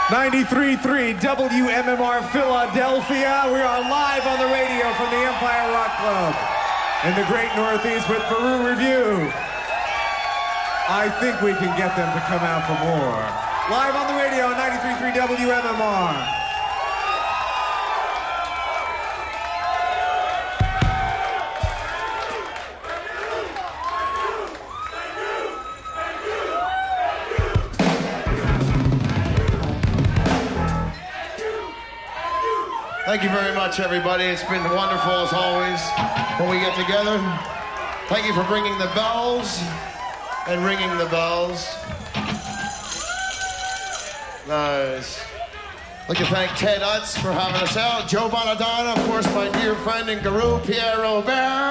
93.3 WMMR Philadelphia. We are live on the radio from the Empire Rock Club in the Great Northeast with Peru Review. I think we can get them to come out for more. Live on the radio on 93.3 WMMR. Thank you very much, everybody. It's been wonderful, as always, when we get together. Thank you for bringing the bells and ringing the bells. Nice. I'd like to thank Ted Utz for having us out. Joe Bonadonna, of course, my dear friend and guru, Pierre Robert.